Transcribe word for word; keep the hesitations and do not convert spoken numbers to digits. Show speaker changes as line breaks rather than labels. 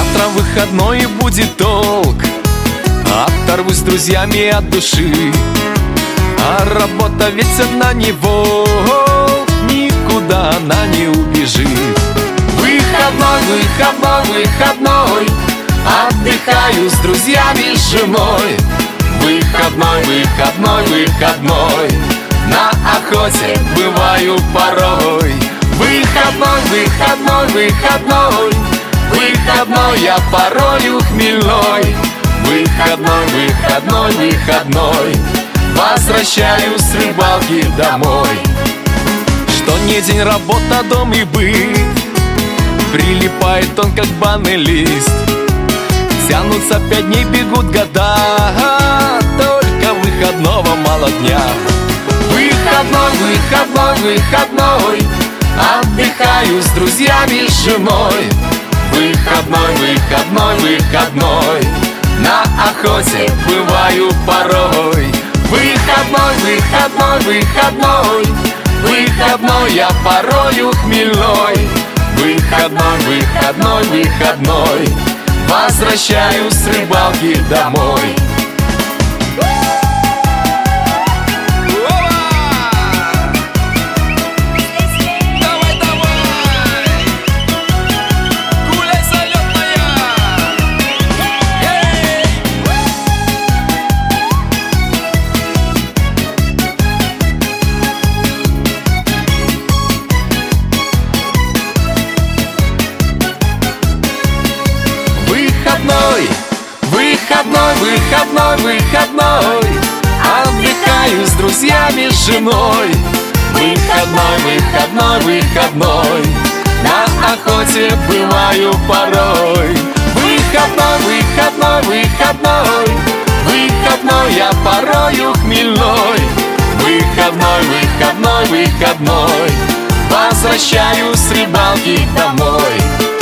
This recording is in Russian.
Завтра выходной и будет толк, оторвусь с друзьями от души. А работа ведь одна не волк, никуда она не убежит. Выходной, выходной, выходной, отдыхаю с друзьями, с женой. Выходной, выходной, выходной, на охоте бываю порой. Выходной, выходной, выходной, выходной, я порою хмельной. Выходной, выходной, выходной, возвращаюсь с рыбалки домой. Что не день, работа, дом и быт, прилипает он, как банный лист. Тянутся пять дней, бегут года, только выходного мало дня. Выходной, выходной, выходной, отдыхаю с друзьями, с женой. Выходной, выходной, выходной, на охоте бываю порой. Выходной, выходной, выходной, выходной, я порою хмельной. Выходной, выходной, выходной, возвращаюсь с рыбалки домой. Выходной, выходной, выходной, выходной, отдыхаю с друзьями, с женой. Выходной, выходной, выходной, на охоте бываю порой. Выходной, выходной, выходной, выходной, я порою хмельной. Выходной, выходной, выходной, возвращаюсь с рыбалки домой.